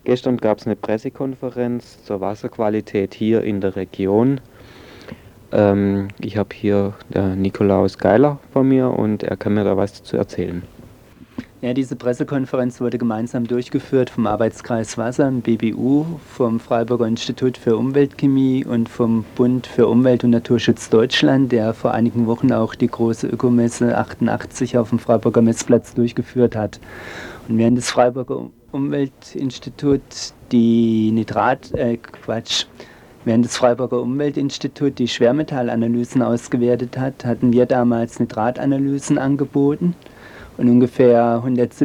Gestern gab es eine Pressekonferenz zur Wasserqualität hier in der Region. Ich habe hier Nikolaus Geiler vor mir und er kann mir da was dazu erzählen. Ja, diese Pressekonferenz wurde gemeinsam durchgeführt vom Arbeitskreis Wasser, dem BBU, vom Freiburger Institut für Umweltchemie und vom Bund für Umwelt und Naturschutz Deutschland, der vor einigen Wochen auch die große Ökomesse 88 auf dem Freiburger Messplatz durchgeführt hat. Und während das Freiburger Umweltinstitut Während das Freiburger Umweltinstitut die Schwermetallanalysen ausgewertet hat, hatten wir damals Nitratanalysen angeboten. Und ungefähr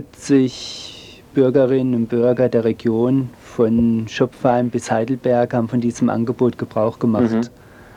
170 Bürgerinnen und Bürger der Region von Schopfheim bis Heidelberg haben von diesem Angebot Gebrauch gemacht.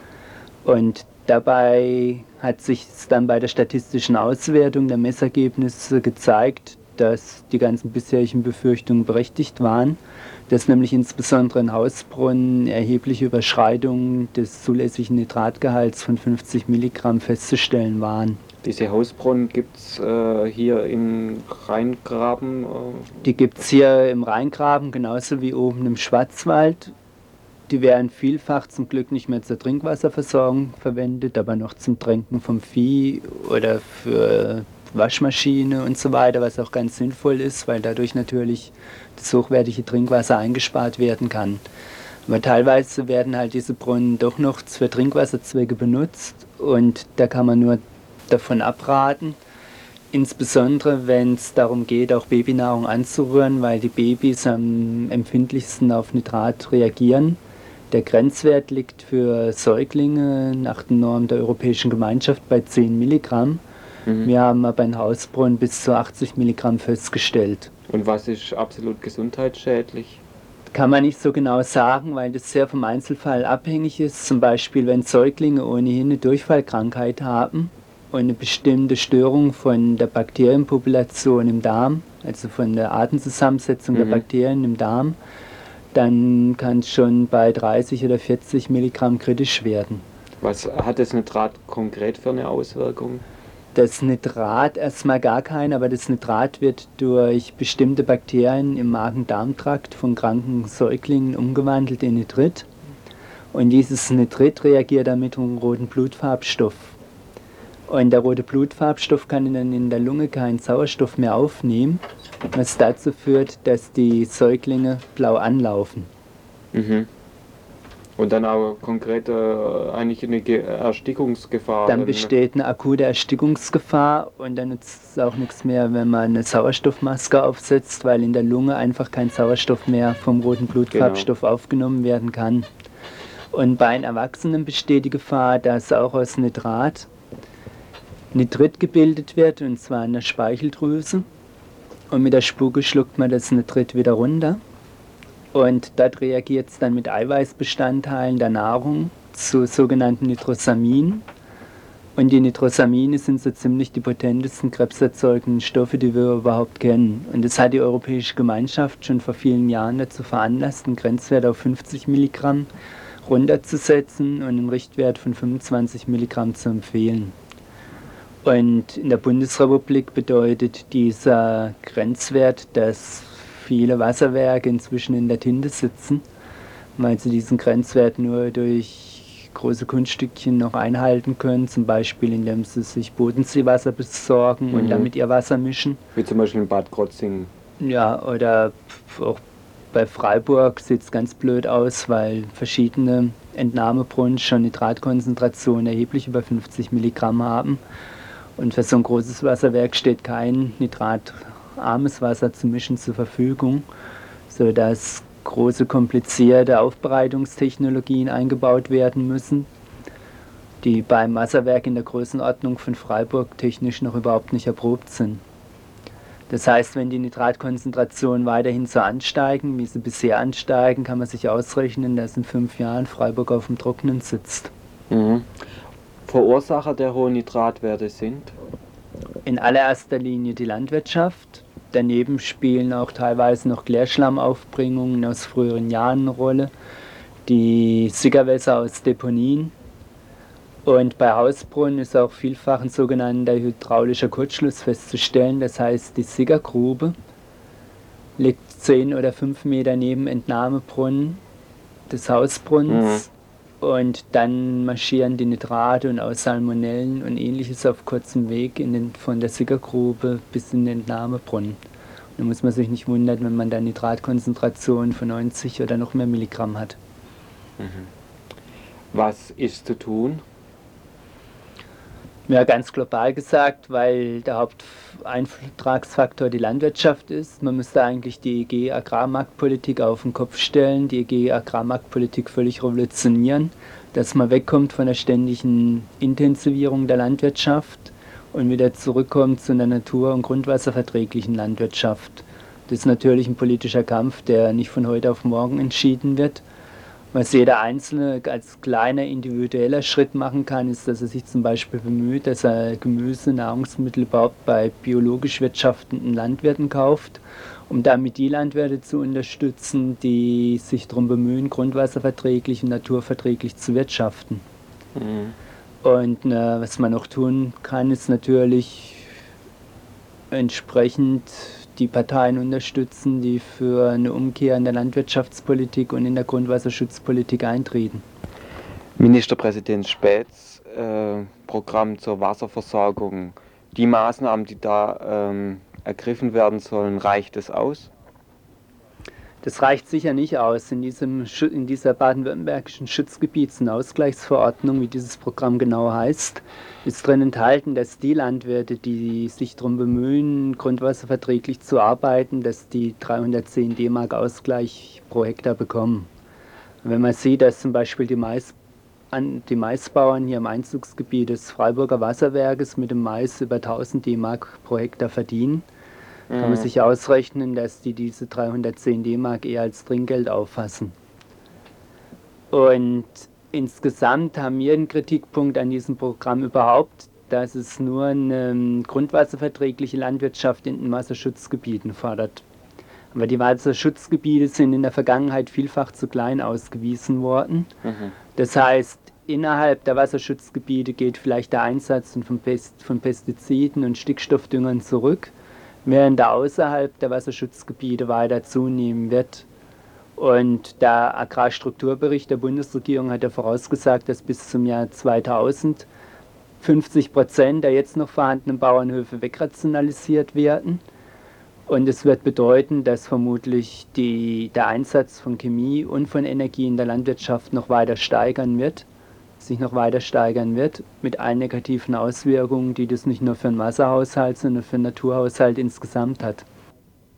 Und dabei hat sich dann bei der statistischen Auswertung der Messergebnisse gezeigt, dass die ganzen bisherigen Befürchtungen berechtigt waren, dass nämlich insbesondere in Hausbrunnen erhebliche Überschreitungen des zulässigen Nitratgehalts von 50 Milligramm festzustellen waren. Diese Hausbrunnen gibt es hier im Rheingraben? Die gibt es hier im Rheingraben, genauso wie oben im Schwarzwald. Die werden vielfach zum Glück nicht mehr zur Trinkwasserversorgung verwendet, aber noch zum Tränken vom Vieh oder für Waschmaschine und so weiter, was auch ganz sinnvoll ist, weil dadurch natürlich das hochwertige Trinkwasser eingespart werden kann. Aber teilweise werden halt diese Brunnen doch noch für Trinkwasserzwecke benutzt und da kann man nur davon abraten, insbesondere wenn es darum geht, auch Babynahrung anzurühren, weil die Babys am empfindlichsten auf Nitrat reagieren. Der Grenzwert liegt für Säuglinge nach den Normen der Europäischen Gemeinschaft bei 10 Milligramm. Wir haben aber in Hausbrunnen bis zu 80 Milligramm festgestellt. Und was ist absolut gesundheitsschädlich? Kann man nicht so genau sagen, weil das sehr vom Einzelfall abhängig ist. Zum Beispiel, wenn Säuglinge ohnehin eine Durchfallkrankheit haben und eine bestimmte Störung von der Bakterienpopulation im Darm, also von der Artenzusammensetzung der Bakterien im Darm, dann kann es schon bei 30 oder 40 Milligramm kritisch werden. Was hat das Nitrat konkret für eine Auswirkung? Das Nitrat erstmal gar kein, aber das Nitrat wird durch bestimmte Bakterien im Magen-Darm-Trakt von kranken Säuglingen umgewandelt in Nitrit. Und dieses Nitrit reagiert dann mit einem roten Blutfarbstoff. Und der rote Blutfarbstoff kann dann in der Lunge keinen Sauerstoff mehr aufnehmen, was dazu führt, dass die Säuglinge blau anlaufen. Und dann auch konkret eigentlich eine Erstickungsgefahr? Dann besteht eine akute Erstickungsgefahr und dann nützt es auch nichts mehr, wenn man eine Sauerstoffmaske aufsetzt, weil in der Lunge einfach kein Sauerstoff mehr vom roten Blutfarbstoff aufgenommen werden kann. Und bei einem Erwachsenen besteht die Gefahr, dass auch aus Nitrit gebildet wird, und zwar in der Speicheldrüse. Und mit der Spucke schluckt man das Nitrit wieder runter. Und dort reagiert es dann mit Eiweißbestandteilen der Nahrung zu sogenannten Nitrosaminen. Und die Nitrosamine sind so ziemlich die potentesten krebserzeugenden Stoffe, die wir überhaupt kennen. Und das hat die Europäische Gemeinschaft schon vor vielen Jahren dazu veranlasst, einen Grenzwert auf 50 Milligramm runterzusetzen und einen Richtwert von 25 Milligramm zu empfehlen. Und in der Bundesrepublik bedeutet dieser Grenzwert, dass viele Wasserwerke inzwischen in der Tinte sitzen, weil sie diesen Grenzwert nur durch große Kunststückchen noch einhalten können, zum Beispiel indem sie sich Bodenseewasser besorgen und damit ihr Wasser mischen. Wie zum Beispiel in Bad Krotzingen. Ja, oder auch bei Freiburg sieht es ganz blöd aus, weil verschiedene Entnahmebrunnen schon Nitratkonzentrationen erheblich über 50 Milligramm haben. Und für so ein großes Wasserwerk steht kein nitratarmes Wasser zu mischen zur Verfügung, sodass große komplizierte Aufbereitungstechnologien eingebaut werden müssen, die beim Wasserwerk in der Größenordnung von Freiburg technisch noch überhaupt nicht erprobt sind. Das heißt, wenn die Nitratkonzentrationen weiterhin so ansteigen, wie sie bisher ansteigen, kann man sich ausrechnen, dass in 5 Jahren Freiburg auf dem Trockenen sitzt. Verursacher der hohen Nitratwerte sind? In allererster Linie die Landwirtschaft. Daneben spielen auch teilweise noch Klärschlammaufbringungen aus früheren Jahren eine Rolle, die Sickerwässer aus Deponien. Und bei Hausbrunnen ist auch vielfach ein sogenannter hydraulischer Kurzschluss festzustellen. Das heißt, die Sickergrube liegt 10 oder 5 Meter neben Entnahmebrunnen des Hausbrunnens. Und dann marschieren die Nitrate und auch Salmonellen und ähnliches auf kurzem Weg von der Sickergrube bis in den Entnahmebrunnen. Da muss man sich nicht wundern, wenn man da Nitratkonzentrationen von 90 oder noch mehr Milligramm hat. Was ist zu tun? Ja, ganz global gesagt, weil der Haupteintragsfaktor die Landwirtschaft ist. Man müsste eigentlich die EG-Agrarmarktpolitik auf den Kopf stellen, die EG-Agrarmarktpolitik völlig revolutionieren, dass man wegkommt von der ständigen Intensivierung der Landwirtschaft und wieder zurückkommt zu einer natur- und grundwasserverträglichen Landwirtschaft. Das ist natürlich ein politischer Kampf, der nicht von heute auf morgen entschieden wird. Was jeder Einzelne als kleiner individueller Schritt machen kann, ist, dass er sich zum Beispiel bemüht, dass er Gemüse, Nahrungsmittel überhaupt bei biologisch wirtschaftenden Landwirten kauft, um damit die Landwirte zu unterstützen, die sich darum bemühen, grundwasserverträglich und naturverträglich zu wirtschaften. Und was man noch tun kann, ist natürlich entsprechend die Parteien unterstützen, die für eine Umkehr in der Landwirtschaftspolitik und in der Grundwasserschutzpolitik eintreten. Ministerpräsident Späths Programm zur Wasserversorgung, die Maßnahmen, die da ergriffen werden sollen, reicht es aus? Das reicht sicher nicht aus. In dieser baden-württembergischen Schutzgebiets- und Ausgleichsverordnung, wie dieses Programm genau heißt, ist drin enthalten, dass die Landwirte, die sich darum bemühen, grundwasserverträglich zu arbeiten, dass die 310 D-Mark Ausgleich pro Hektar bekommen. Und wenn man sieht, dass zum Beispiel die Maisbauern hier im Einzugsgebiet des Freiburger Wasserwerkes mit dem Mais über 1000 D-Mark pro Hektar verdienen, kann man sich ausrechnen, dass die diese 310 D-Mark eher als Trinkgeld auffassen. Und insgesamt haben wir einen Kritikpunkt an diesem Programm überhaupt, dass es nur eine grundwasserverträgliche Landwirtschaft in den Wasserschutzgebieten fordert. Aber die Wasserschutzgebiete sind in der Vergangenheit vielfach zu klein ausgewiesen worden. Das heißt, innerhalb der Wasserschutzgebiete geht vielleicht der Einsatz von Pestiziden und Stickstoffdüngern zurück, während der außerhalb der Wasserschutzgebiete weiter zunehmen wird. Und der Agrarstrukturbericht der Bundesregierung hat ja vorausgesagt, dass bis zum Jahr 2000 50% der jetzt noch vorhandenen Bauernhöfe wegrationalisiert werden. Und es wird bedeuten, dass vermutlich der Einsatz von Chemie und von Energie in der Landwirtschaft sich noch weiter steigern wird, mit allen negativen Auswirkungen, die das nicht nur für den Wasserhaushalt, sondern für den Naturhaushalt insgesamt hat.